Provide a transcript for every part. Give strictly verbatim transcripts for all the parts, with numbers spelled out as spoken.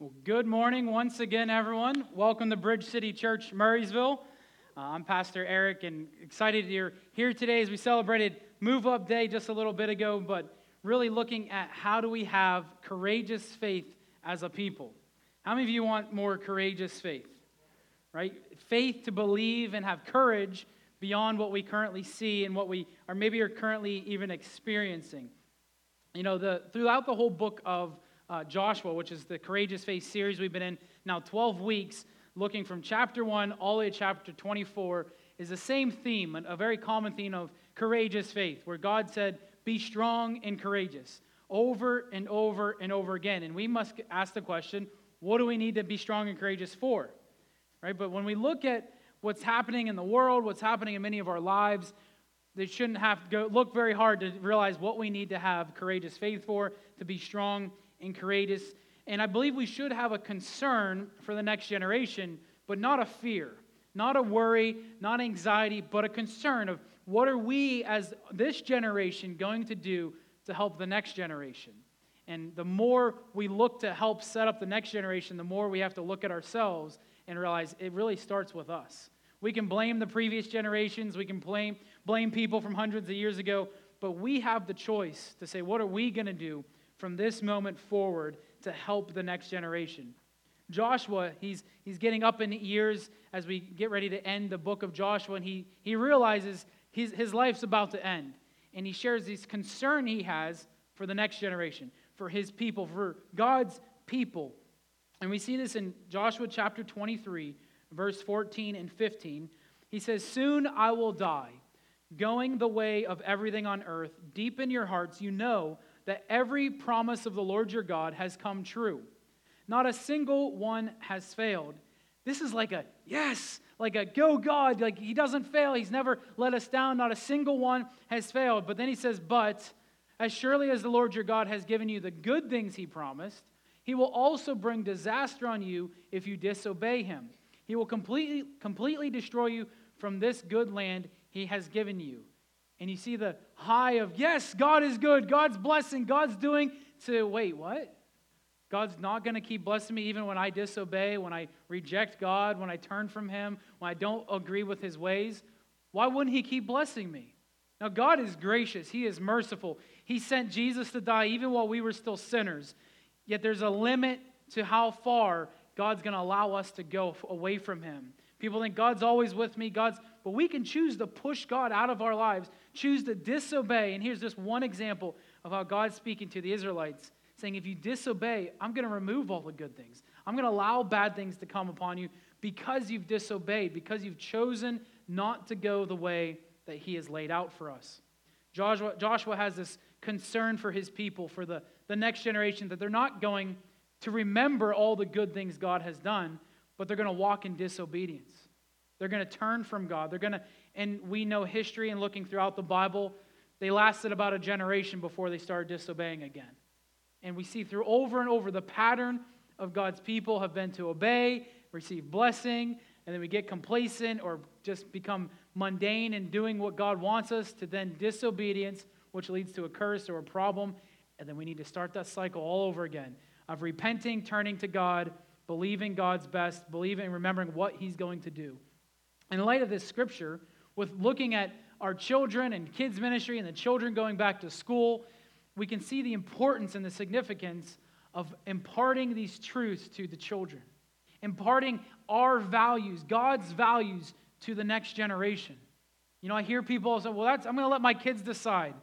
Well, good morning once again, everyone. Welcome to Bridge City Church, Murraysville. Uh, I'm Pastor Eric, and excited you're here today as we celebrated Move Up Day just a little bit ago, but really looking at how do we have courageous faith as a people. How many of you want more courageous faith? Right? Faith to believe and have courage beyond what we currently see and what we are maybe are currently even experiencing. You know, the throughout the whole book of Uh, Joshua, which is the Courageous Faith series we've been in now twelve weeks, looking from chapter one all the way to chapter twenty-four, is the same theme, a very common theme of courageous faith, where God said, be strong and courageous, over and over and over again. And we must ask the question, what do we need to be strong and courageous for? Right? But when we look at what's happening in the world, what's happening in many of our lives, they shouldn't have to go look very hard to realize what we need to have courageous faith for, to be strong and courageous. And I believe we should have a concern for the next generation, but not a fear, not a worry, not anxiety, but a concern of what are we as this generation going to do to help the next generation. And the more we look to help set up the next generation, the more we have to look at ourselves and realize it really starts with us. We can blame the previous generations, we can blame, blame people from hundreds of years ago, but we have the choice to say, what are we going to do from this moment forward to help the next generation? Joshua, he's he's getting up in years as we get ready to end the book of Joshua, and he, he realizes his, his life's about to end. And he shares this concern he has for the next generation, for his people, for God's people. And we see this in Joshua chapter twenty-three, verse fourteen and fifteen. He says, soon I will die, going the way of everything on earth. Deep in your hearts you know that every promise of the Lord your God has come true. Not a single one has failed. This is like a yes, like a go God, like he doesn't fail. He's never let us down. Not a single one has failed. But then he says, but as surely as the Lord your God has given you the good things he promised, he will also bring disaster on you if you disobey him. He will completely, completely destroy you from this good land he has given you. And you see the high of, yes, God is good, God's blessing, God's doing, to, wait, what? God's not going to keep blessing me even when I disobey, when I reject God, when I turn from him, when I don't agree with his ways? Why wouldn't he keep blessing me? Now, God is gracious. He is merciful. He sent Jesus to die even while we were still sinners. Yet there's a limit to how far God's going to allow us to go away from him. People think God's always with me, God's, but we can choose to push God out of our lives, choose to disobey. And here's just one example of how God's speaking to the Israelites, saying, if you disobey, I'm going to remove all the good things. I'm going to allow bad things to come upon you because you've disobeyed, because you've chosen not to go the way that he has laid out for us. Joshua, Joshua has this concern for his people, for the, the next generation, that they're not going to remember all the good things God has done, but they're going to walk in disobedience. They're going to turn from God. They're going to, and we know history and looking throughout the Bible, they lasted about a generation before they started disobeying again. And we see through over and over the pattern of God's people have been to obey, receive blessing, and then we get complacent or just become mundane in doing what God wants us, to then disobedience, which leads to a curse or a problem. And then we need to start that cycle all over again of repenting, turning to God, believing God's best, believing and remembering what he's going to do. In light of this scripture, with looking at our children and kids ministry and the children going back to school, we can see the importance and the significance of imparting these truths to the children, imparting our values, God's values, to the next generation. You know, I hear people say, well, that's, I'm going to let my kids decide.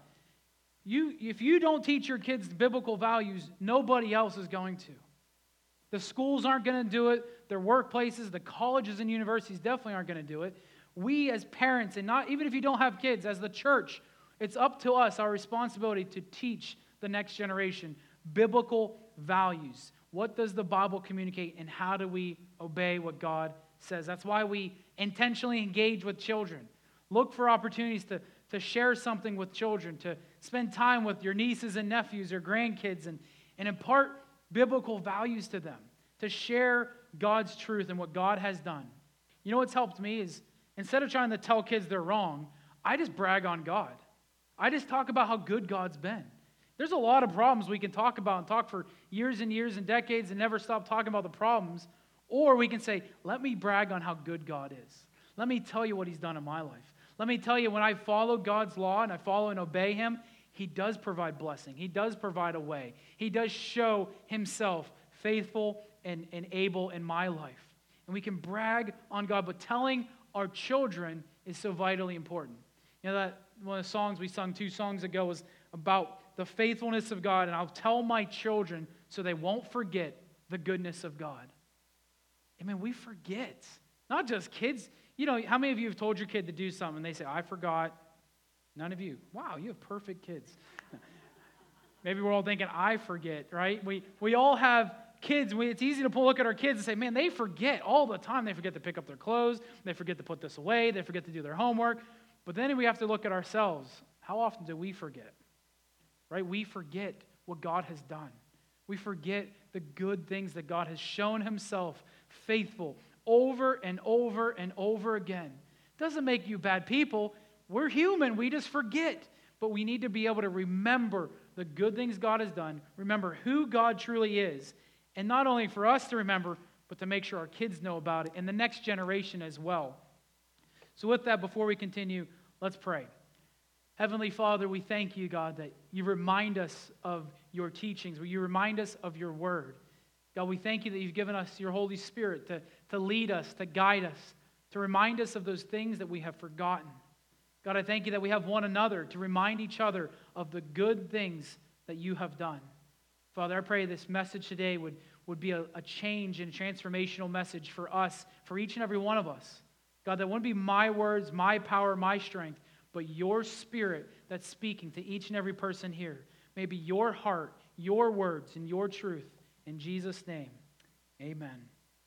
You, if you don't teach your kids biblical values, nobody else is going to. The schools aren't going to do it. Their workplaces, the colleges and universities definitely aren't going to do it. We as parents, and not even if you don't have kids, as the church, it's up to us, our responsibility to teach the next generation biblical values. What does the Bible communicate, and how do we obey what God says? That's why we intentionally engage with children. Look for opportunities to, to share something with children, to spend time with your nieces and nephews or grandkids, and, and impart biblical values to them, to share God's truth and what God has done. You know what's helped me is, instead of trying to tell kids they're wrong, I just brag on God. I just talk about how good God's been. There's a lot of problems we can talk about and talk for years and years and decades and never stop talking about the problems. Or we can say, let me brag on how good God is. Let me tell you what he's done in my life. Let me tell you, when I follow God's law and I follow and obey him, he does provide blessing. He does provide a way. He does show himself faithful and, and able in my life. And we can brag on God, but telling our children is so vitally important. You know, that one of the songs we sung two songs ago was about the faithfulness of God, and I'll tell my children so they won't forget the goodness of God. I mean, we forget. Not just kids. You know, how many of you have told your kid to do something and they say, I forgot? None of you. Wow, you have perfect kids. Maybe we're all thinking, I forget, right? We we all have kids. We, it's easy to pull, look at our kids and say, man, they forget all the time. They forget to pick up their clothes. They forget to put this away. They forget to do their homework. But then we have to look at ourselves. How often do we forget? Right? We forget what God has done. We forget the good things that God has shown himself faithful over and over and over again. Doesn't make you bad people. We're human. We just forget. But we need to be able to remember the good things God has done, remember who God truly is, and not only for us to remember, but to make sure our kids know about it and the next generation as well. So with that, before we continue, let's pray. Heavenly Father, we thank you, God, that you remind us of your teachings, you remind us of your word. God, we thank you that you've given us your Holy Spirit to, to lead us, to guide us, to remind us of those things that we have forgotten. God, I thank you that we have one another to remind each other of the good things that you have done. Father, I pray this message today would, would be a, a change and transformational message for us, for each and every one of us. God, that wouldn't be my words, my power, my strength, but your Spirit that's speaking to each and every person here. Maybe your heart, your words, and your truth. In Jesus' name, amen.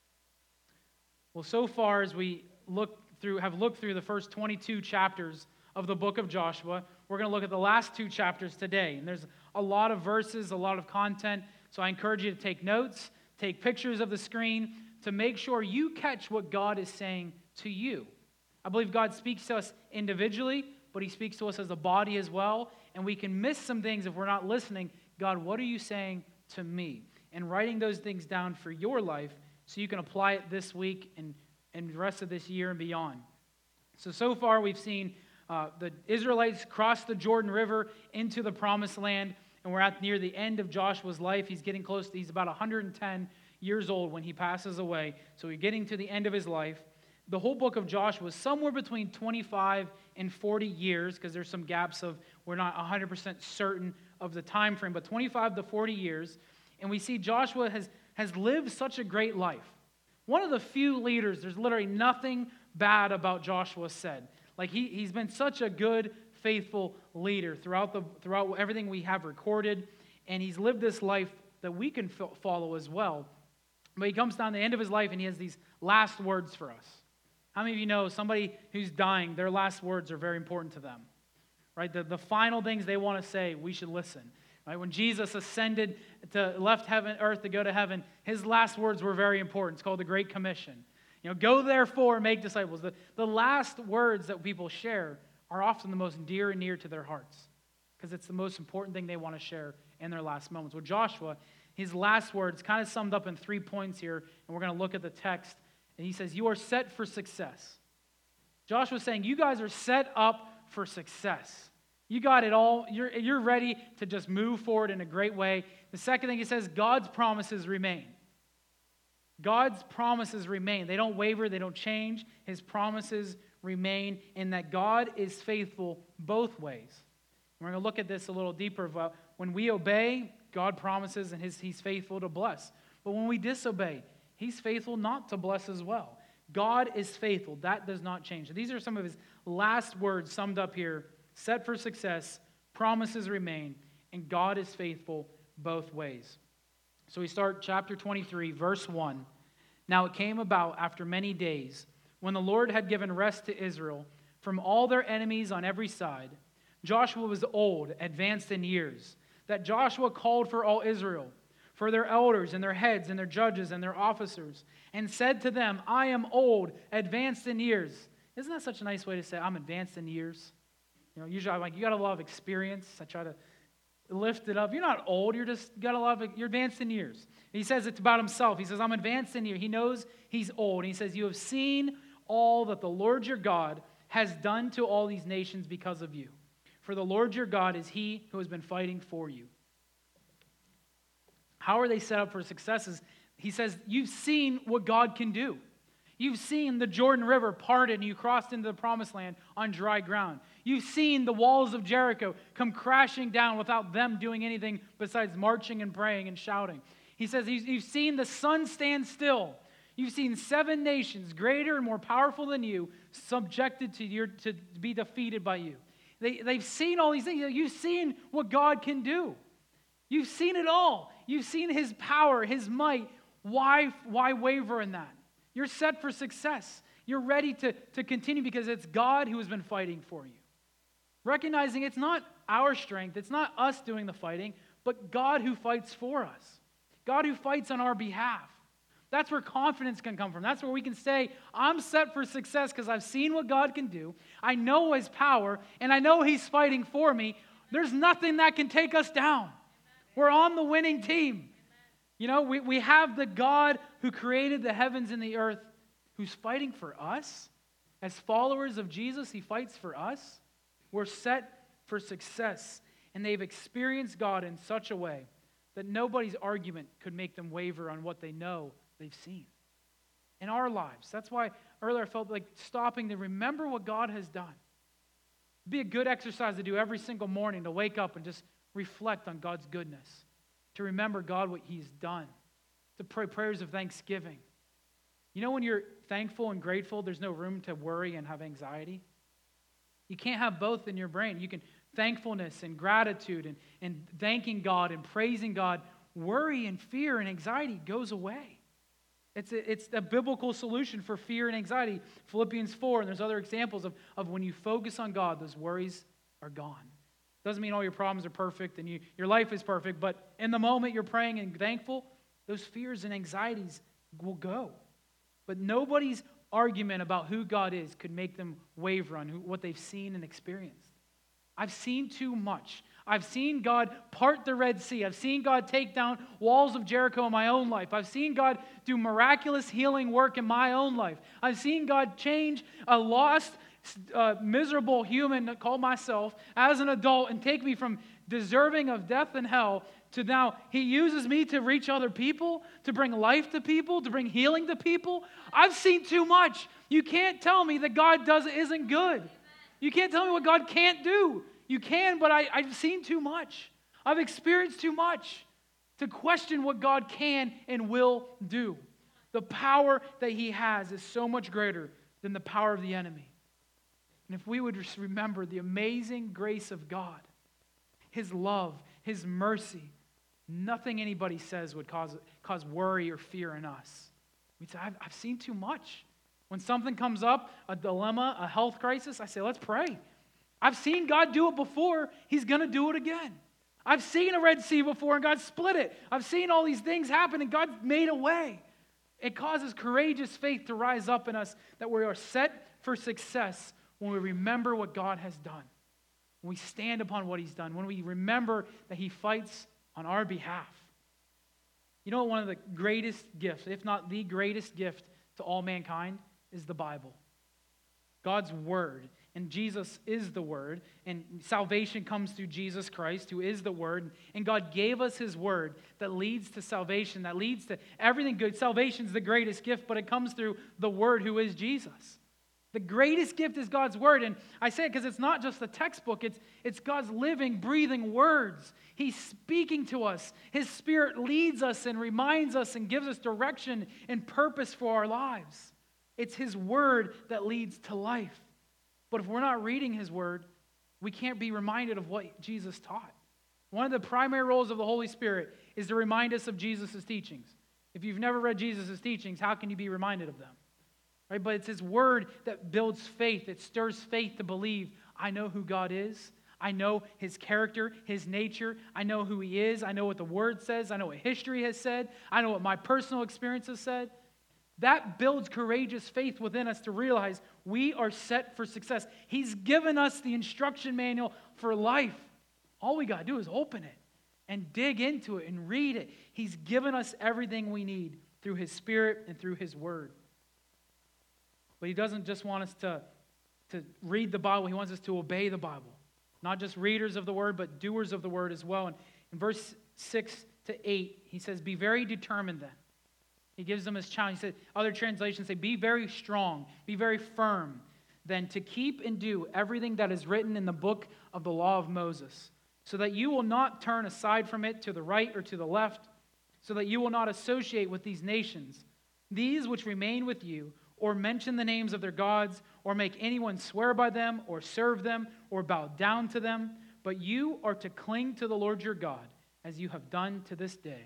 Well, so far as we look through, have looked through the first twenty-two chapters of the book of Joshua, we're going to look at the last two chapters today. And there's a lot of verses, a lot of content, so I encourage you to take notes, take pictures of the screen to make sure you catch what God is saying to you. I believe God speaks to us individually, but he speaks to us as a body as well, and we can miss some things if we're not listening. God, what are you saying to me? And writing those things down for your life so you can apply it this week and, and the rest of this year and beyond. So, so far we've seen uh, the Israelites cross the Jordan River into the Promised Land, and we're at near the end of Joshua's life. He's getting close to, he's about one hundred ten years old when he passes away, so we're getting to the end of his life. The whole book of Joshua is somewhere between twenty-five and forty years, because there's some gaps of, we're not one hundred percent certain of the time frame, but twenty-five to forty years. And we see Joshua has, has lived such a great life. One of the few leaders, there's literally nothing bad about Joshua said. Like he, he's been such a good, faithful leader throughout, the, throughout everything we have recorded. And he's lived this life that we can f- follow as well. But he comes down to the end of his life and he has these last words for us. How many of you know somebody who's dying, their last words are very important to them? Right? The, the final things they want to say, we should listen. Right? When Jesus ascended to left heaven, earth to go to heaven, his last words were very important. It's called the Great Commission. You know, go therefore and make disciples. The, the last words that people share are often the most dear and near to their hearts because it's the most important thing they want to share in their last moments. Well, Joshua, his last words kind of summed up in three points here, and we're going to look at the text. And he says, you are set for success. Joshua's saying, you guys are set up for success. You got it all. You're, you're ready to just move forward in a great way. The second thing he says, God's promises remain. God's promises remain. They don't waver. They don't change. His promises remain, and that God is faithful both ways. We're going to look at this a little deeper. About when we obey, God promises, and his, he's faithful to bless. But when we disobey, he's faithful not to bless as well. God is faithful. That does not change. So these are some of his last words summed up here. Set for success, promises remain, and God is faithful both ways. So we start chapter twenty-three, verse one. Now it came about after many days, when the Lord had given rest to Israel from all their enemies on every side. Joshua was old, advanced in years, that Joshua called for all Israel, for their elders and their heads and their judges and their officers, and said to them, I am old, advanced in years. Isn't that such a nice way to say, I'm advanced in years? You know, usually I'm like, you got a lot of experience. I try to lifted up. You're not old. You're just got a lot of, you're advanced in years. He says it's about himself. He says, I'm advanced in years. He knows he's old. He says, you have seen all that the Lord your God has done to all these nations because of you. For the Lord your God is he who has been fighting for you. How are they set up for successes? He says, you've seen what God can do. You've seen the Jordan River parted and you crossed into the promised land on dry ground. You've seen the walls of Jericho come crashing down without them doing anything besides marching and praying and shouting. He says, you've seen the sun stand still. You've seen seven nations greater and more powerful than you subjected to, your, to be defeated by you. They, they've seen all these things. You've seen what God can do. You've seen it all. You've seen his power, his might. Why, why waver in that? You're set for success. You're ready to, to continue because it's God who has been fighting for you. Recognizing it's not our strength, it's not us doing the fighting, but God who fights for us. God who fights on our behalf. That's where confidence can come from. That's where we can say, I'm set for success because I've seen what God can do. I know his power, and I know he's fighting for me. There's nothing that can take us down. We're on the winning team. You know, we, we have the God who created the heavens and the earth who's fighting for us. As followers of Jesus, he fights for us. We're set for success. And they've experienced God in such a way that nobody's argument could make them waver on what they know they've seen. In our lives, that's why earlier I felt like stopping to remember what God has done. It'd be a good exercise to do every single morning, to wake up and just reflect on God's goodness. To remember God, what he's done. To pray prayers of thanksgiving. You know when you're thankful and grateful, there's no room to worry and have anxiety? You can't have both in your brain. You can thankfulness and gratitude and, and thanking God and praising God. Worry and fear and anxiety goes away. It's a, it's a biblical solution for fear and anxiety. Philippians four, and there's other examples of, of when you focus on God, those worries are gone. Doesn't mean all your problems are perfect and you, your life is perfect, but in the moment you're praying and thankful, those fears and anxieties will go. But nobody's argument about who God is could make them waver on who, what they've seen and experienced. I've seen too much. I've seen God part the Red Sea. I've seen God take down walls of Jericho in my own life. I've seen God do miraculous healing work in my own life. I've seen God change a lost, uh, miserable human called myself as an adult and take me from deserving of death and hell to now he uses me to reach other people, to bring life to people, to bring healing to people. I've seen too much. You can't tell me that God does isn't good. You can't tell me what God can't do. You can, but I, I've seen too much. I've experienced too much to question what God can and will do. The power that he has is so much greater than the power of the enemy. And if we would just remember the amazing grace of God, his love, his mercy, nothing anybody says would cause, cause worry or fear in us. We'd say, I've, I've seen too much. When something comes up, a dilemma, a health crisis, I say, let's pray. I've seen God do it before. He's going to do it again. I've seen a Red Sea before and God split it. I've seen all these things happen and God made a way. It causes courageous faith to rise up in us that we are set for success when we remember what God has done. When we stand upon what he's done. When we remember that he fights on our behalf. You know what one of the greatest gifts, if not the greatest gift to all mankind, is the Bible. God's Word. And Jesus is the Word. And salvation comes through Jesus Christ, who is the Word. And God gave us his Word that leads to salvation, that leads to everything good. Salvation is the greatest gift, but it comes through the Word who is Jesus. The greatest gift is God's Word. And I say it because it's not just a textbook. It's, it's God's living, breathing words. He's speaking to us. His Spirit leads us and reminds us and gives us direction and purpose for our lives. It's his Word that leads to life. But if we're not reading his Word, we can't be reminded of what Jesus taught. One of the primary roles of the Holy Spirit is to remind us of Jesus' teachings. If you've never read Jesus' teachings, how can you be reminded of them? Right? But it's his Word that builds faith. It stirs faith to believe, I know who God is. I know his character, his nature. I know who he is. I know what the Word says. I know what history has said. I know what my personal experience has said. That builds courageous faith within us to realize we are set for success. He's given us the instruction manual for life. All we got to do is open it. and dig into it and read it. He's given us everything we need through His Spirit and through His Word. But He doesn't just want us to, to read the Bible. He wants us to obey the Bible. Not just readers of the Word, but doers of the Word as well. And in verse six to eight, he says, be very determined then. He gives them his challenge. He said, other translations say, be very strong, be very firm, then to keep and do everything that is written in the book of the law of Moses, so that you will not turn aside from it to the right or to the left, so that you will not associate with these nations, these which remain with you, or mention the names of their gods, or make anyone swear by them, or serve them, or bow down to them. But you are to cling to the Lord your God, as you have done to this day.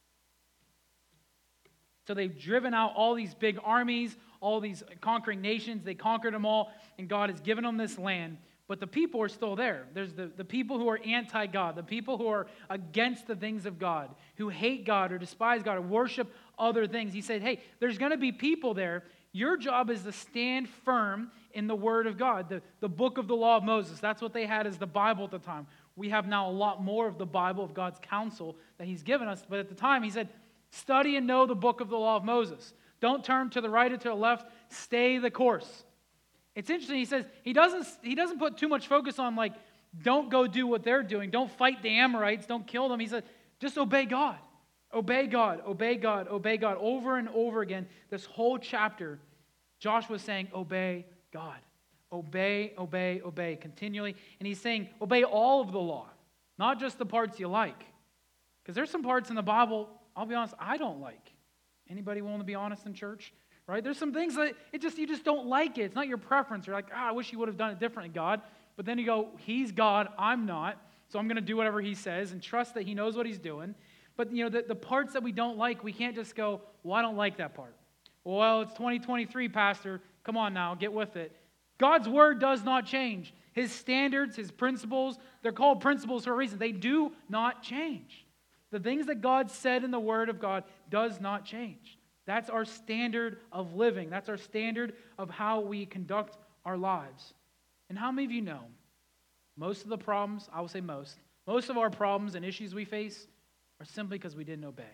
So they've driven out all these big armies, all these conquering nations. They conquered them all, and God has given them this land. But the people are still there. There's the, the people who are anti-God, the people who are against the things of God, who hate God or despise God or worship other things. He said, hey, there's going to be people there. Your job is to stand firm in the Word of God, the, the book of the law of Moses. That's what they had as the Bible at the time. We have now a lot more of the Bible, of God's counsel that He's given us. But at the time, He said, study and know the book of the law of Moses. Don't turn to the right or to the left. Stay the course. It's interesting. He says he doesn't, he doesn't put too much focus on, like, don't go do what they're doing. Don't fight the Amorites. Don't kill them. He said, just obey God. Obey God. Obey God. Obey God. Over and over again, this whole chapter, Joshua's saying, obey God. Obey, obey, obey continually. And he's saying, obey all of the law, not just the parts you like. Because there's some parts in the Bible, I'll be honest, I don't like. Anybody willing to be honest in church? Right? There's some things that it just you just don't like it. It's not your preference. You're like, ah, I wish you would have done it differently, God. But then you go, He's God, I'm not. So I'm going to do whatever He says and trust that He knows what He's doing. But you know, the, the parts that we don't like, we can't just go, well, I don't like that part. Well, it's twenty twenty-three, Pastor. Come on now, get with it. God's word does not change. His standards, His principles, they're called principles for a reason. They do not change. The things that God said in the Word of God does not change. That's our standard of living. That's our standard of how we conduct our lives. And how many of you know, most of the problems, I will say most, most of our problems and issues we face are simply because we didn't obey.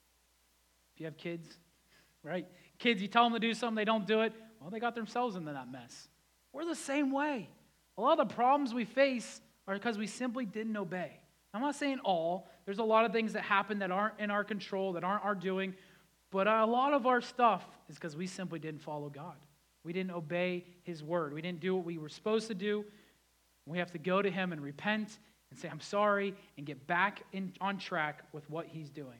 If you have kids, right? Kids, you tell them to do something, they don't do it, well, they got themselves into that mess. We're the same way. A lot of the problems we face are because we simply didn't obey. I'm not saying all. There's a lot of things that happen that aren't in our control, that aren't our doing. But a lot of our stuff is because we simply didn't follow God. We didn't obey His word. We didn't do what we were supposed to do. We have to go to Him and repent and say, I'm sorry, and get back in, on track with what He's doing.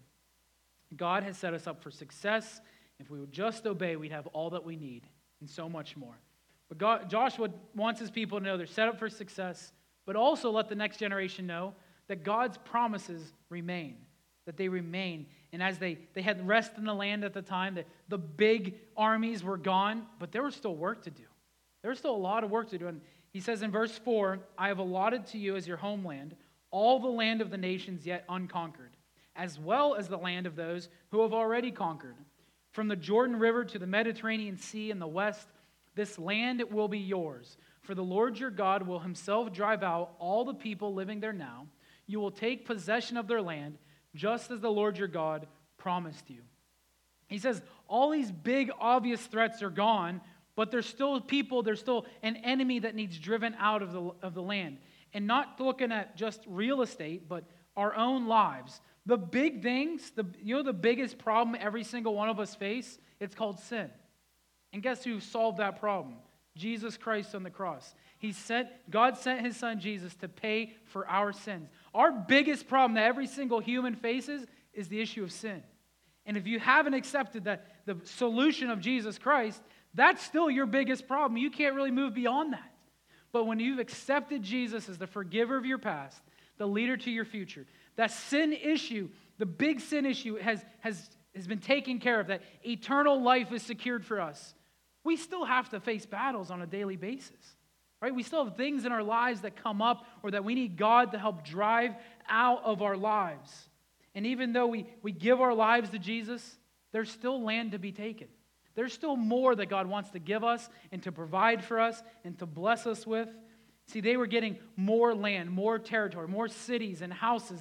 God has set us up for success. If we would just obey, we'd have all that we need and so much more. But God, Joshua wants his people to know they're set up for success, but also let the next generation know that God's promises remain, that they remain. And as they, they had rest in the land at the time, the, the big armies were gone, but there was still work to do. There was still a lot of work to do. And he says in verse four, I have allotted to you as your homeland all the land of the nations yet unconquered, as well as the land of those who have already conquered. From the Jordan River to the Mediterranean Sea in the west, this land will be yours. For the Lord your God will Himself drive out all the people living there now. You will take possession of their land, just as the Lord your God promised you. He says all these big, obvious threats are gone, but there's still people, there's still an enemy that needs driven out of the, of the land. And not looking at just real estate, but our own lives. The big things, the, you know the biggest problem every single one of us face? It's called sin. And guess who solved that problem? Jesus Christ on the cross. He sent, God sent His Son Jesus to pay for our sins. Our biggest problem that every single human faces is the issue of sin. And if you haven't accepted that the solution of Jesus Christ, that's still your biggest problem. You can't really move beyond that. But when you've accepted Jesus as the forgiver of your past, the leader to your future, that sin issue, the big sin issue has, has, has been taken care of, that eternal life is secured for us. We still have to face battles on a daily basis, right? We still have things in our lives that come up or that we need God to help drive out of our lives. And even though we, we give our lives to Jesus, there's still land to be taken. There's still more that God wants to give us and to provide for us and to bless us with. See, they were getting more land, more territory, more cities and houses and,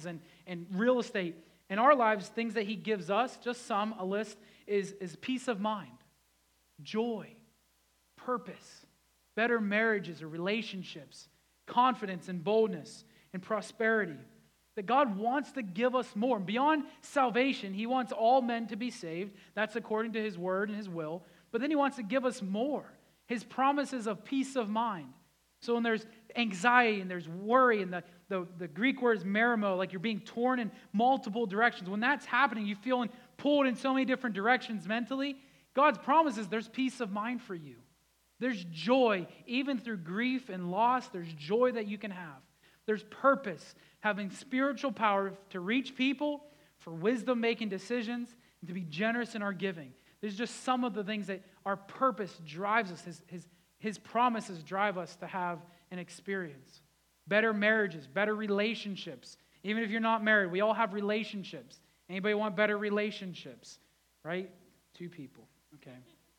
and real estate. In our lives, things that he gives us, just some, a list, is, is peace of mind, joy, purpose, better marriages or relationships, confidence and boldness and prosperity. That God wants to give us more. Beyond salvation, he wants all men to be saved. That's according to his word and his will. But then he wants to give us more. His promises of peace of mind. So when there's anxiety and there's worry, and the, the, the Greek word is merimo, like you're being torn in multiple directions. When that's happening, you're feeling pulled in so many different directions mentally. God's promises there's peace of mind for you. There's joy, even through grief and loss, there's joy that you can have. There's purpose, having spiritual power to reach people, for wisdom making decisions, and to be generous in our giving. There's just some of the things that our purpose drives us. His, his, his promises drive us to have an experience. Better marriages, better relationships. Even if you're not married, we all have relationships. Anybody want better relationships? Right? Two people. Okay.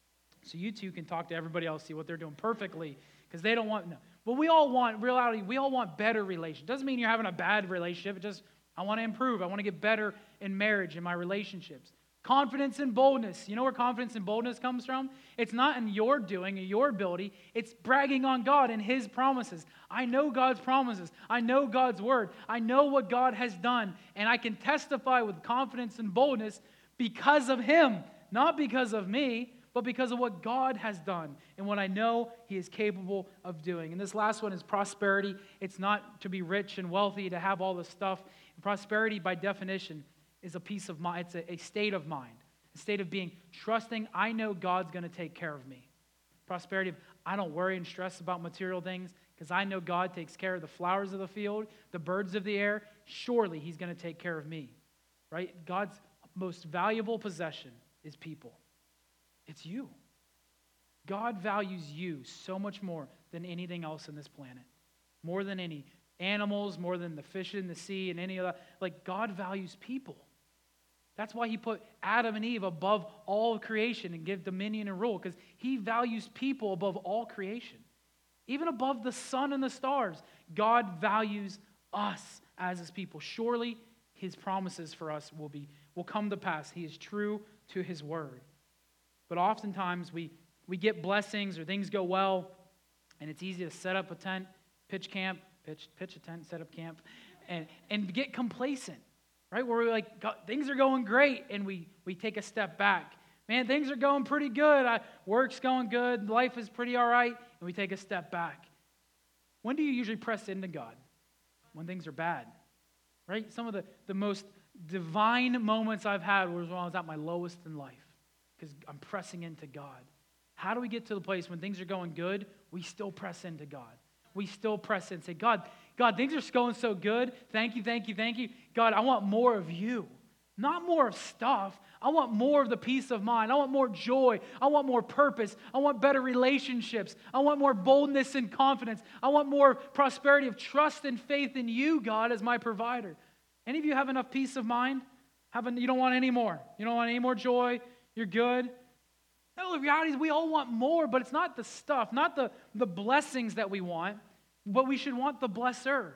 So you two can talk to everybody else, see what they're doing perfectly, because they don't want, no. But we all want, reality, we all want better relationships. Doesn't mean you're having a bad relationship. It just, I want to improve. I want to get better in marriage, in my relationships. Confidence and boldness. You know where confidence and boldness comes from? It's not in your doing or your ability. It's bragging on God and his promises. I know God's promises. I know God's word. I know what God has done. And I can testify with confidence and boldness because of him. Not because of me, but because of what God has done and what I know he is capable of doing. And this last one is prosperity. It's not to be rich and wealthy, to have all this stuff. Prosperity, by definition, is a peace of mind. It's a, a state of mind, a state of being trusting, I know God's going to take care of me. Prosperity of, I don't worry and stress about material things because I know God takes care of the flowers of the field, the birds of the air. Surely he's going to take care of me, right? God's most valuable possession is people. It's you. God values you so much more than anything else in this planet. More than any animals, more than the fish in the sea and any of that. Like, God values people. That's why he put Adam and Eve above all creation and give dominion and rule, because he values people above all creation. Even above the sun and the stars, God values us as his people. Surely his promises for us will be will come to pass. He is true to his word. But oftentimes we, we get blessings or things go well, and it's easy to set up a tent, pitch camp, pitch, pitch a tent, set up camp, and, and get complacent, right? Where we're like, God, things are going great, and we, we take a step back. Man, things are going pretty good. I, work's going good. Life is pretty all right, and we take a step back. When do you usually press into God? When things are bad, right? Some of the, the most divine moments I've had was when I was at my lowest in life, because I'm pressing into God. How do we get to the place when things are going good, we still press into God? We still press in and say, God, God, things are going so good. Thank you, thank you, thank you. God, I want more of you. Not more of stuff. I want more of the peace of mind. I want more joy. I want more purpose. I want better relationships. I want more boldness and confidence. I want more prosperity of trust and faith in you, God, as my provider. Any of you have enough peace of mind? Haven't, you don't want any more. You don't want any more joy. You're good. No, the reality is we all want more, but it's not the stuff, not the, the blessings that we want, but we should want the blesser.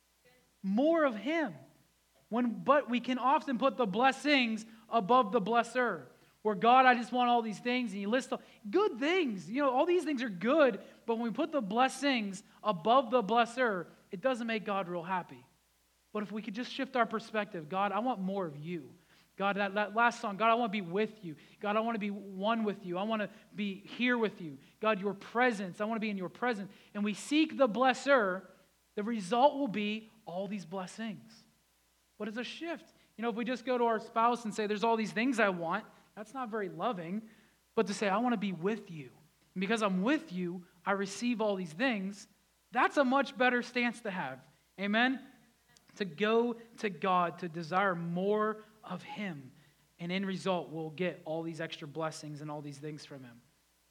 More of him. When, but we can often put the blessings above the blesser. Where, God, I just want all these things, and you list the good things. You know, all these things are good, but when we put the blessings above the blesser, it doesn't make God real happy. But if we could just shift our perspective, God, I want more of you. God, that, that last song, God, I want to be with you. God, I want to be one with you. I want to be here with you. God, your presence, I want to be in your presence. And we seek the blesser, the result will be all these blessings. But it's a shift. You know, if we just go to our spouse and say, there's all these things I want, that's not very loving. But to say, I want to be with you. And because I'm with you, I receive all these things. That's a much better stance to have. Amen? To go to God, to desire more of him. And in result, we'll get all these extra blessings and all these things from him.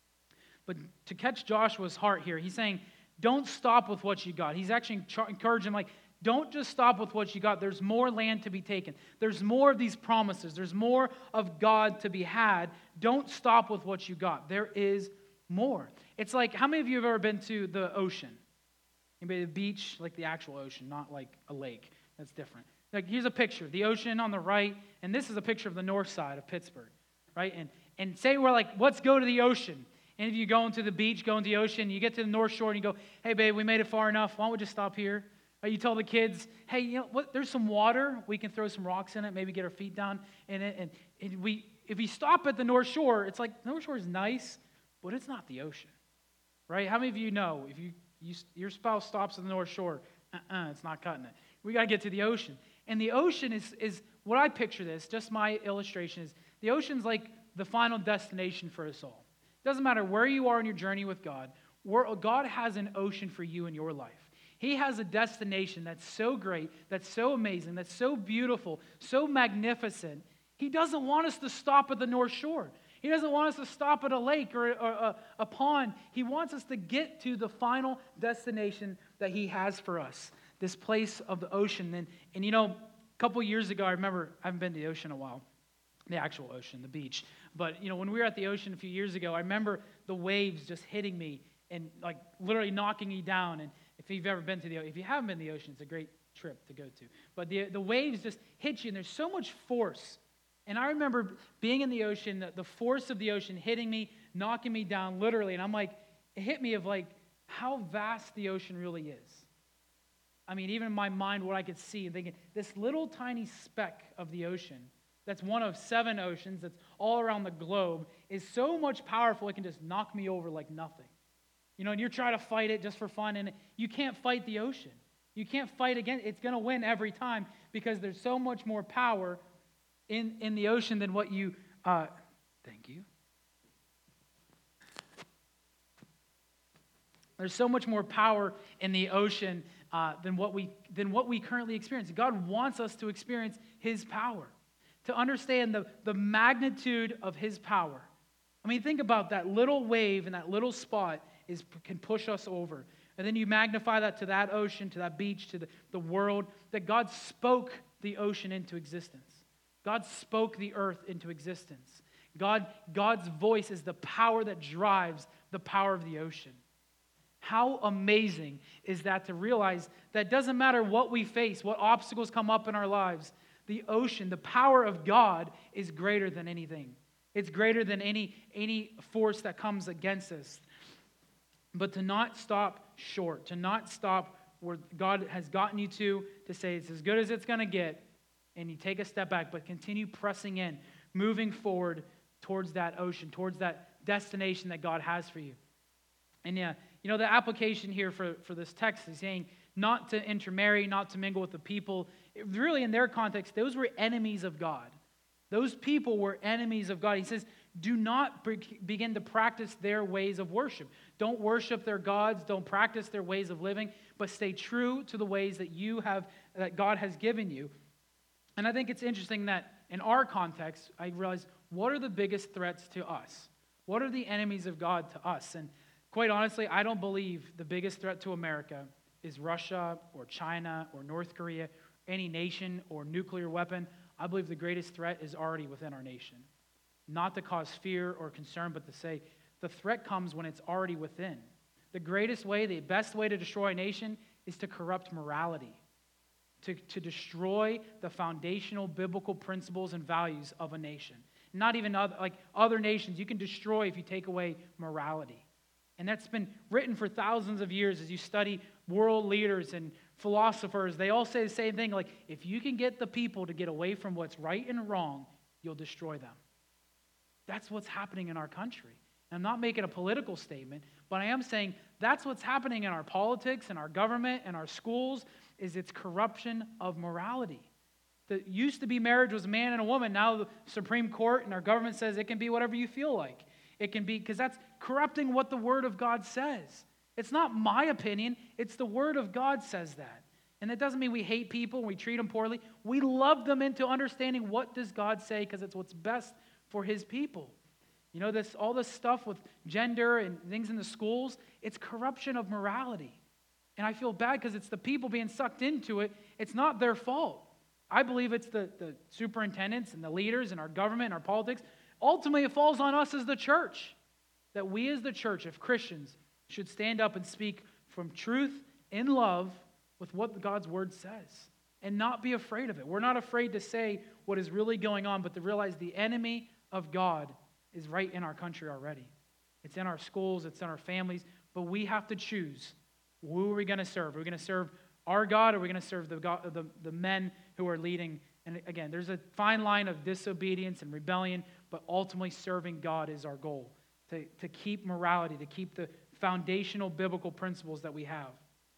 But to catch Joshua's heart here, he's saying, don't stop with what you got. He's actually encouraging him, like, don't just stop with what you got. There's more land to be taken. There's more of these promises. There's more of God to be had. Don't stop with what you got. There is more. It's like, how many of you have ever been to the ocean? Anybody, the beach, like the actual ocean, not like a lake. That's different. Like, here's a picture, the ocean on the right, and this is a picture of the north side of Pittsburgh, right? And and say we're like, let's go to the ocean. And if you go into the beach, go into the ocean, you get to the North Shore, and you go, hey, babe, we made it far enough. Why don't we just stop here? Or you tell the kids, hey, you know what? There's some water. We can throw some rocks in it, maybe get our feet down in it. And, and we, if you stop at the North Shore, it's like, North Shore is nice, but it's not the ocean, right? How many of you know if you, you your spouse stops at the North Shore, uh-uh, it's not cutting it. We got to get to the ocean. And the ocean is, is what I picture this, just my illustration is, the ocean's like the final destination for us all. It doesn't matter where you are in your journey with God, God has an ocean for you in your life. He has a destination that's so great, that's so amazing, that's so beautiful, so magnificent. He doesn't want us to stop at the North Shore. He doesn't want us to stop at a lake or, or a, a pond. He wants us to get to the final destination that He has for us, this place of the ocean. And, and you know, a couple years ago, I remember, I haven't been to the ocean in a while, the actual ocean, the beach. But, you know, when we were at the ocean a few years ago, I remember the waves just hitting me and, like, literally knocking me down. And if you've ever been to the ocean, if you haven't been to the ocean, it's a great trip to go to. But the, the waves just hit you, and there's so much force. And I remember being in the ocean, the, the force of the ocean hitting me, knocking me down, literally. And I'm like, it hit me of, like, how vast the ocean really is. I mean, even in my mind, what I could see, and thinking, this little tiny speck of the ocean, that's one of seven oceans, that's all around the globe, is so much powerful, it can just knock me over like nothing. You know, and you're trying to fight it just for fun, and you can't fight the ocean. You can't fight against it. It's going to win every time because there's so much more power in, in the ocean than what you, uh, thank you. There's so much more power in the ocean uh, than what we than what we currently experience. God wants us to experience His power, to understand the, the magnitude of His power. I mean, think about that little wave and that little spot is can push us over. And then you magnify that to that ocean, to that beach, to the, the world, that God spoke the ocean into existence. God spoke the earth into existence. God, God's voice is the power that drives the power of the ocean. How amazing is that to realize that it doesn't matter what we face, what obstacles come up in our lives, the ocean, the power of God is greater than anything. It's greater than any, any force that comes against us. But to not stop short, to not stop where God has gotten you to, to say it's as good as it's going to get, and you take a step back, but continue pressing in, moving forward towards that ocean, towards that destination that God has for you. And yeah, you know, the application here for, for this text is saying not to intermarry, not to mingle with the people. It, really, in their context, those were enemies of God. Those people were enemies of God. He says, do not be- begin to practice their ways of worship. Don't worship their gods. Don't practice their ways of living, but stay true to the ways that you have, that God has given you. And I think it's interesting that in our context, I realize, what are the biggest threats to us? What are the enemies of God to us? And quite honestly, I don't believe the biggest threat to America is Russia or China or North Korea, any nation or nuclear weapon. I believe the greatest threat is already within our nation. Not to cause fear or concern, but to say the threat comes when it's already within. The greatest way, the best way to destroy a nation is to corrupt morality, to, to destroy the foundational biblical principles and values of a nation. Not even other, like other nations, you can destroy if you take away morality. And that's been written for thousands of years as you study world leaders and philosophers. They all say the same thing, like, if you can get the people to get away from what's right and wrong, you'll destroy them. That's what's happening in our country. And I'm not making a political statement, but I am saying that's what's happening in our politics, in our government, in our schools, is it's corruption of morality. That used to be marriage was a man and a woman. Now the Supreme Court and our government says it can be whatever you feel like. It can be, because that's corrupting what the Word of God says. It's not my opinion. It's the Word of God says that. And that doesn't mean we hate people and we treat them poorly. We love them into understanding what does God say, because it's what's best for His people. You know, this all this stuff with gender and things in the schools, it's corruption of morality. And I feel bad because it's the people being sucked into it. It's not their fault. I believe it's the, the superintendents and the leaders and our government and our politics. Ultimately, it falls on us as the church, that we as the church, if Christians, should stand up and speak from truth in love with what God's Word says. and not be afraid of it. We're not afraid to say what is really going on, but to realize the enemy of God is right in our country already. It's in our schools, it's in our families, but we have to choose who are we going to serve. Are we going to serve our God, or are we going to serve the, God, the, the men who are leading? And again, there's a fine line of disobedience and rebellion, but ultimately serving God is our goal, to, to keep morality, to keep the foundational biblical principles that we have.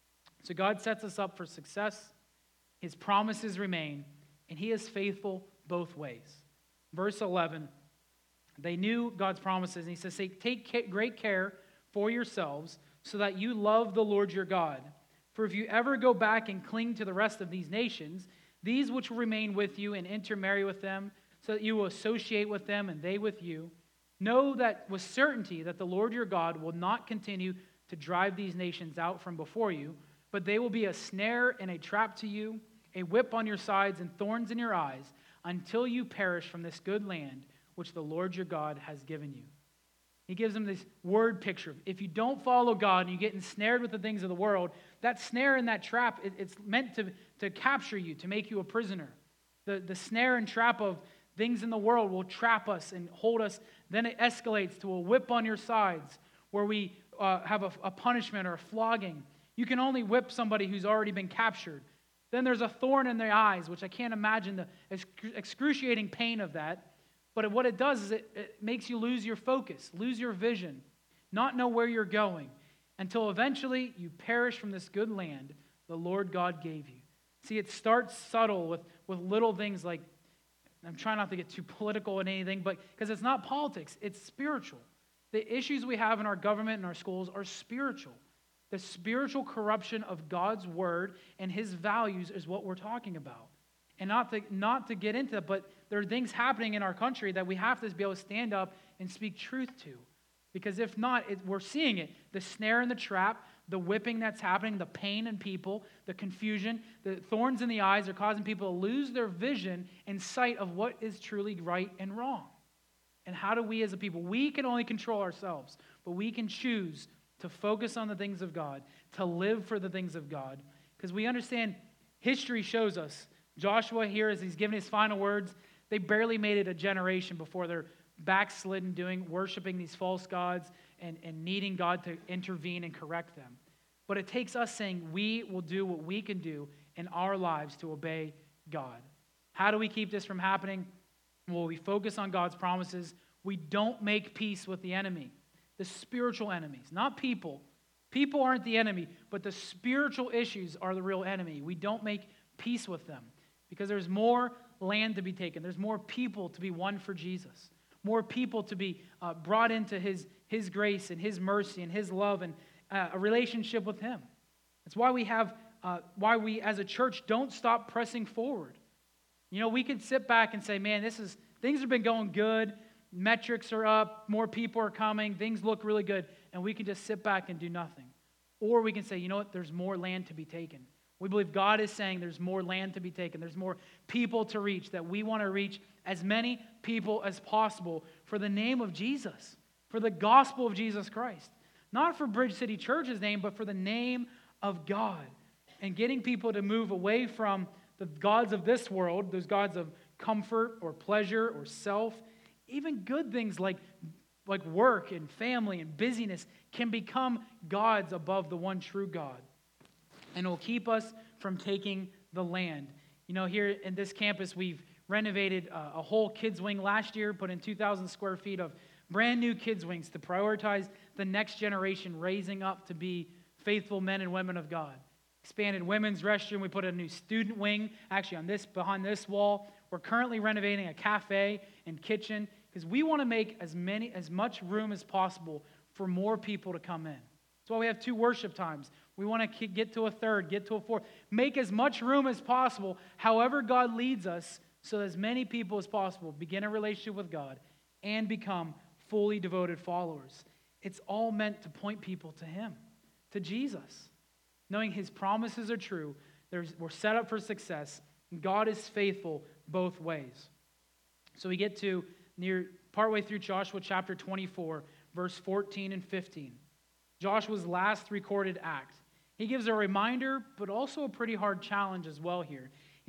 So God sets us up for success. His promises remain, and he is faithful both ways. Verse eleven, they knew God's promises, and he says, take great care for yourselves so that you love the Lord your God. For if you ever go back and cling to the rest of these nations, these which will remain with you and intermarry with them, so that you will associate with them and they with you, know that with certainty that the Lord your God will not continue to drive these nations out from before you, but they will be a snare and a trap to you, a whip on your sides and thorns in your eyes, until you perish from this good land which the Lord your God has given you. He gives them this word picture. If you don't follow God and you get ensnared with the things of the world, that snare and that trap, it, it's meant to, to capture you, to make you a prisoner. The, the snare and trap of things in the world will trap us and hold us. Then it escalates to a whip on your sides where we uh, have a, a punishment or a flogging. You can only whip somebody who's already been captured. Then there's a thorn in their eyes, which I can't imagine the excruciating pain of that. But what it does is it, it makes you lose your focus, lose your vision, not know where you're going, until eventually you perish from this good land the Lord God gave you. See, it starts subtle with, with little things like, I'm trying not to get too political in anything, but because it's not politics, it's spiritual. The issues we have in our government and our schools are spiritual. The spiritual corruption of God's word and his values is what we're talking about. And not to, not to get into it, but there are things happening in our country that we have to be able to stand up and speak truth to. Because if not, it, we're seeing it. The snare and the trap, the whipping that's happening, the pain in people, the confusion, the thorns in the eyes are causing people to lose their vision and sight of what is truly right and wrong. And how do we as a people, we can only control ourselves, but we can choose to focus on the things of God, to live for the things of God. Because we understand history shows us, Joshua here, as he's giving his final words, they barely made it a generation before they're backslidden, doing, worshiping these false gods and, and needing God to intervene and correct them. But it takes us saying we will do what we can do in our lives to obey God. How do we keep this from happening? Well, we focus on God's promises. We don't make peace with the enemy, the spiritual enemies, not people. People aren't the enemy, but the spiritual issues are the real enemy. We don't make peace with them because there's more land to be taken. There's more people to be won for Jesus, more people to be uh, brought into his, his grace and his mercy and his love and uh, a relationship with him. That's why we have, uh, why we as a church don't stop pressing forward. You know, we could sit back and say, man, this is, things have been going good. Metrics are up. More people are coming. Things look really good. And we can just sit back and do nothing. Or we can say, you know what? There's more land to be taken. We believe God is saying there's more land to be taken. There's more people to reach, that we want to reach as many people as possible for the name of Jesus, for the gospel of Jesus Christ. Not for Bridge City Church's name, but for the name of God. And getting people to move away from the gods of this world, those gods of comfort or pleasure or self. Even good things like, like work and family and busyness can become gods above the one true God. And it will keep us from taking the land. You know, here in this campus, we've renovated a, a whole kids wing last year, put in two thousand square feet of brand new kids wings to prioritize the next generation raising up to be faithful men and women of God. Expanded women's restroom. We put a new student wing actually on this behind this wall. We're currently renovating a cafe and kitchen because we want to make as many as much room as possible for more people to come in. That's why we have two worship times. We want to get to a third, get to a fourth. Make as much room as possible, however God leads us, so that as many people as possible begin a relationship with God and become fully devoted followers. It's all meant to point people to Him, to Jesus. Knowing His promises are true, there's, we're set up for success, and God is faithful both ways. So we get to near partway through Joshua chapter twenty-four, verse fourteen and fifteen. Joshua's last recorded act. He gives a reminder, but also a pretty hard challenge as well here.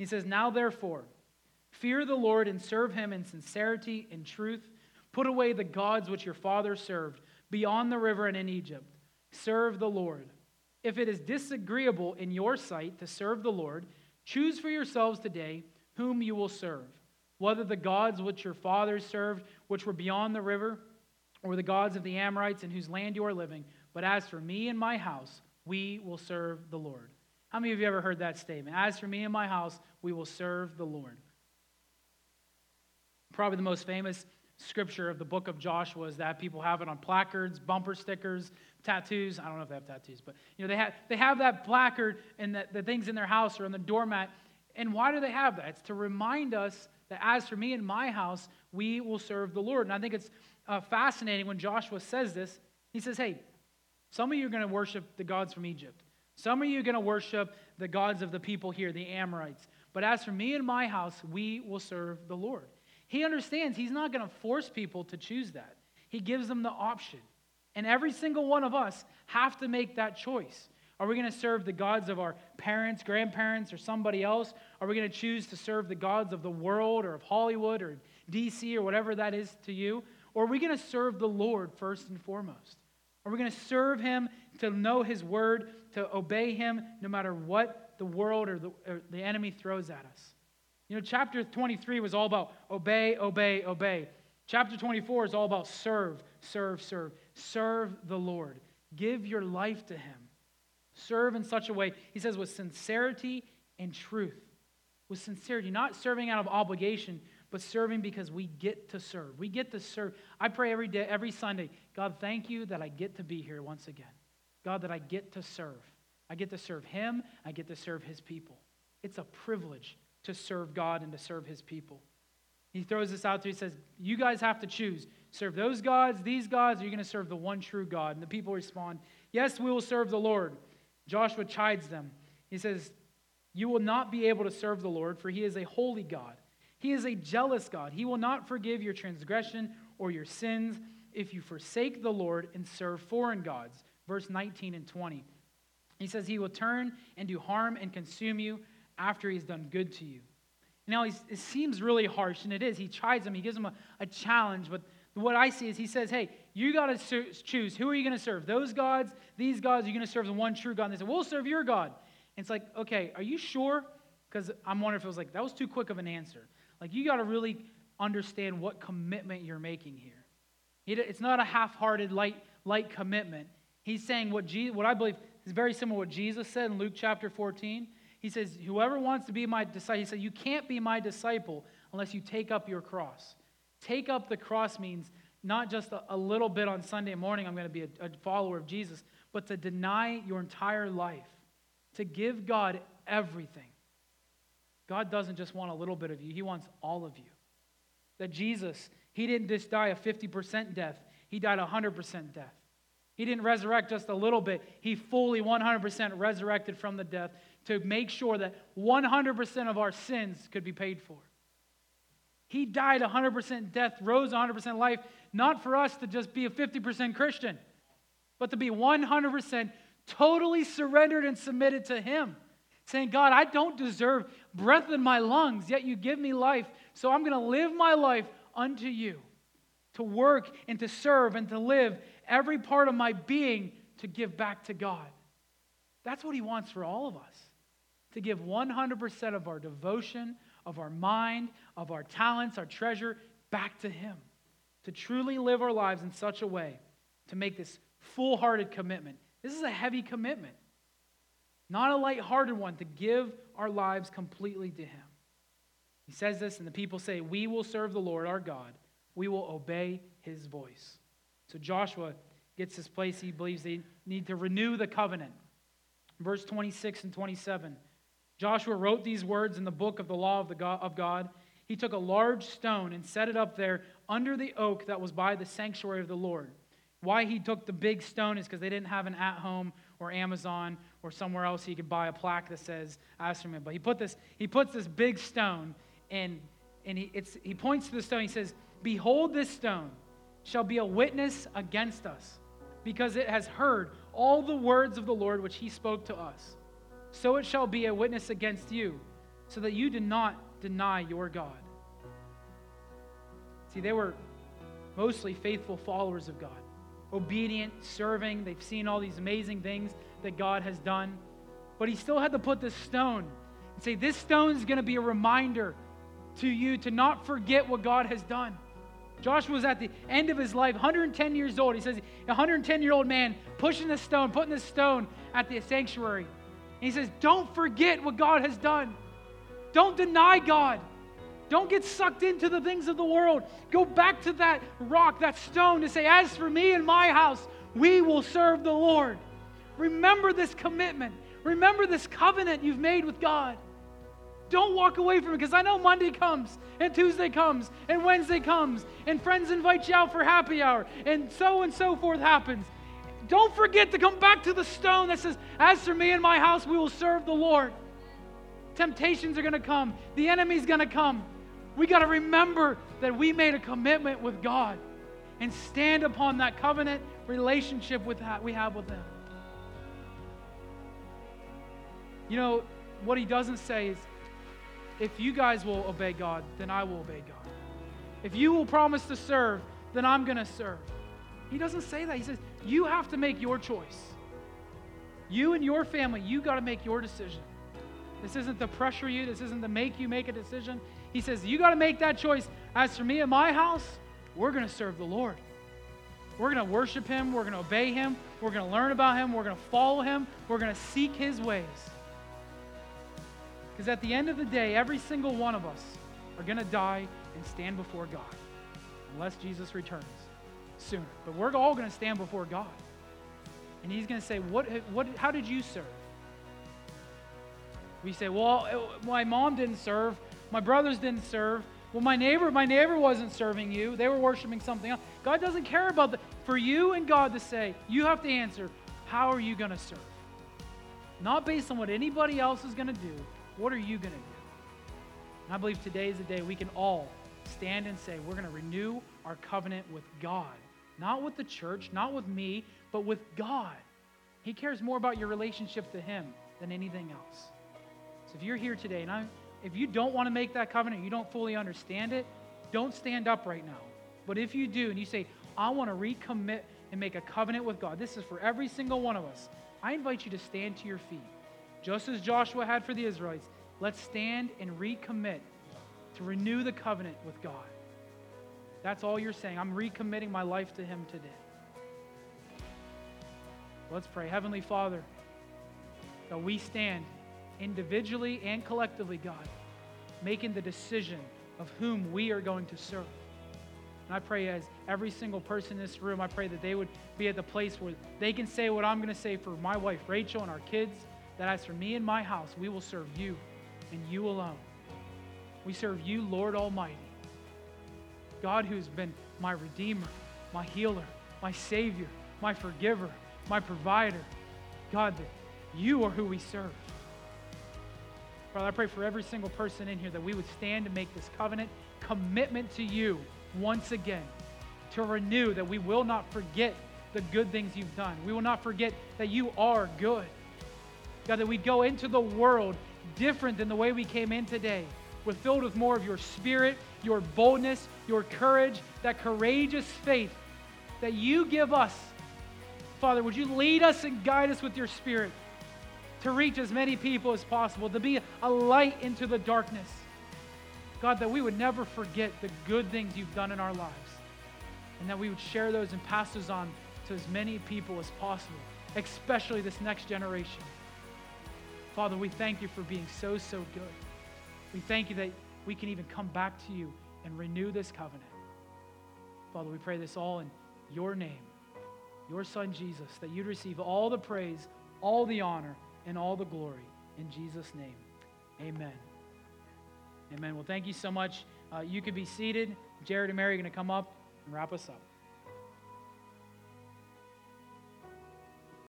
He says, now therefore, fear the Lord and serve him in sincerity and truth. Put away the gods which your fathers served beyond the river and in Egypt. Serve the Lord. If it is disagreeable in your sight to serve the Lord, choose for yourselves today whom you will serve, whether the gods which your fathers served, which were beyond the river, or the gods of the Amorites in whose land you are living. But as for me and my house, we will serve the Lord. How many of you ever heard that statement? As for me and my house, we will serve the Lord. Probably the most famous scripture of the book of Joshua is that people have it on placards, bumper stickers, tattoos. I don't know if they have tattoos, but you know they have they have that placard and the, the things in their house or on the doormat. And why do they have that? It's to remind us that as for me and my house, we will serve the Lord. And I think it's uh, fascinating when Joshua says this. He says, hey, some of you are going to worship the gods from Egypt. Some of you are going to worship the gods of the people here, the Amorites. But as for me and my house, we will serve the Lord. He understands he's not going to force people to choose that. He gives them the option. And every single one of us have to make that choice. Are we going to serve the gods of our parents, grandparents, or somebody else? Are we going to choose to serve the gods of the world or of Hollywood or D C or whatever that is to you? Or are we going to serve the Lord first and foremost? Are we going to serve him to know his word, to obey him no matter what the world or the, or the enemy throws at us? You know, chapter twenty-three was all about obey, obey, obey. Chapter twenty-four is all about serve, serve, serve. Serve the Lord. Give your life to him. Serve in such a way, he says, with sincerity and truth. With sincerity, not serving out of obligation, but serving because we get to serve. We get to serve. I pray every day, every Sunday, God, thank you that I get to be here once again. God, that I get to serve. I get to serve him. I get to serve his people. It's a privilege to serve God and to serve his people. He throws this out there. He says, you guys have to choose. Serve those gods, these gods, or you're going to serve the one true God. And the people respond, yes, we will serve the Lord. Joshua chides them. He says, you will not be able to serve the Lord, for he is a holy God. He is a jealous God. He will not forgive your transgression or your sins if you forsake the Lord and serve foreign gods. Verse nineteen and twenty. He says he will turn and do harm and consume you after he's done good to you. Now, he's, it seems really harsh, and it is. He chides them. He gives them a, a challenge. But what I see is he says, hey, you got to choose. Who are you going to serve? Those gods, these gods, you're going to serve the one true God. And they say, we'll serve your God. And it's like, okay, are you sure? Because I'm wondering if it was like, that was too quick of an answer. Like, you got to really understand what commitment you're making here. It's not a half-hearted, light, light commitment. He's saying what, Jesus, what I believe is very similar to what Jesus said in Luke chapter fourteen. He says, whoever wants to be my disciple, he said, you can't be my disciple unless you take up your cross. Take up the cross means not just a, a little bit on Sunday morning, I'm going to be a, a follower of Jesus, but to deny your entire life, to give God everything. God doesn't just want a little bit of you, he wants all of you. That Jesus, he didn't just die a fifty percent death, he died a one hundred percent death. He didn't resurrect just a little bit, he fully one hundred percent resurrected from the death to make sure that one hundred percent of our sins could be paid for. He died one hundred percent death, rose one hundred percent life, not for us to just be a fifty percent Christian, but to be one hundred percent totally surrendered and submitted to him. Saying, God, I don't deserve breath in my lungs, yet you give me life, so I'm going to live my life unto you. To work and to serve and to live every part of my being to give back to God. That's what he wants for all of us. To give one hundred percent of our devotion, of our mind, of our talents, our treasure, back to him. To truly live our lives in such a way to make this full-hearted commitment. This is a heavy commitment. Not a light-hearted one, to give our lives completely to him. He says this, and the people say, we will serve the Lord our God. We will obey his voice. So Joshua gets this place. He believes they need to renew the covenant. Verse twenty-six and twenty-seven. Joshua wrote these words in the book of the law of, the God, of God. He took a large stone and set it up there under the oak that was by the sanctuary of the Lord. Why he took the big stone is because they didn't have an at-home or Amazon or somewhere else he could buy a plaque that says, ask from him. But he put this, he puts this big stone, and, and he, it's, he points to the stone. He says, behold, this stone shall be a witness against us, because it has heard all the words of the Lord which he spoke to us. So it shall be a witness against you. so that you did not deny your God. See, they were mostly faithful followers of God, obedient, serving. They've seen all these amazing things that God has done. But he still had to put this stone and say, this stone is going to be a reminder to you to not forget what God has done. Joshua was at the end of his life, one hundred ten years old. He says, a one hundred ten-year-old man pushing this stone, putting this stone at the sanctuary. And he says, don't forget what God has done. Don't deny God. Don't get sucked into the things of the world. Go back to that rock, that stone, to say, as for me and my house, we will serve the Lord. Remember this commitment. Remember this covenant you've made with God. Don't walk away from it, because I know Monday comes, and Tuesday comes, and Wednesday comes, and friends invite you out for happy hour, and so and so forth happens. Don't forget to come back to the stone that says, as for me and my house, we will serve the Lord. Temptations are going to come. The enemy's going to come. We got to remember that we made a commitment with God and stand upon that covenant relationship with that we have with Him. You know, what he doesn't say is, if you guys will obey God, then I will obey God. If you will promise to serve, then I'm going to serve. He doesn't say that. He says, you have to make your choice. You and your family, you got to make your decision. This isn't to pressure you. This isn't to make you make a decision. He says, you got to make that choice. As for me and my house, we're going to serve the Lord. We're going to worship Him. We're going to obey Him. We're going to learn about Him. We're going to follow Him. We're going to seek His ways. Because at the end of the day, every single one of us are going to die and stand before God, unless Jesus returns sooner. But we're all going to stand before God. And He's going to say, what, what, how did you serve? We say, well, it, my mom didn't serve. My brothers didn't serve. Well, my neighbor, my neighbor wasn't serving you. They were worshiping something else. God doesn't care about that. For you and God to say, you have to answer, how are you going to serve? Not based on what anybody else is going to do. What are you going to do? And I believe today is the day we can all stand and say, we're going to renew our covenant with God. Not with the church, not with me, but with God. He cares more about your relationship to Him than anything else. So if you're here today, and I, if you don't want to make that covenant, you don't fully understand it, don't stand up right now. But if you do, and you say, I want to recommit and make a covenant with God, this is for every single one of us, I invite you to stand to your feet. Just as Joshua had for the Israelites, let's stand and recommit to renew the covenant with God. That's all you're saying. I'm recommitting my life to Him today. Let's pray. Heavenly Father, that we stand individually and collectively, God, making the decision of whom we are going to serve. And I pray as every single person in this room, I pray that they would be at the place where they can say what I'm going to say for my wife, Rachel, and our kids, that as for me and my house, we will serve you and you alone. We serve you, Lord Almighty. God, who's been my Redeemer, my healer, my Savior, my forgiver, my provider. God, that you are who we serve. Father, I pray for every single person in here that we would stand and make this covenant commitment to you once again, to renew that we will not forget the good things you've done. We will not forget that you are good. God, that we go into the world different than the way we came in today. We're filled with more of your spirit, your boldness, your courage, that courageous faith that you give us. Father, would you lead us and guide us with your spirit to reach as many people as possible, to be a light into the darkness. God, that we would never forget the good things you've done in our lives, and that we would share those and pass those on to as many people as possible, especially this next generation. Father, we thank you for being so, so good. We thank you that we can even come back to you and renew this covenant. Father, we pray this all in your name, your Son Jesus, that you'd receive all the praise, all the honor, and all the glory. In Jesus' name, amen. Amen. Well, thank you so much. Uh, you could be seated. Jared and Mary are going to come up and wrap us up.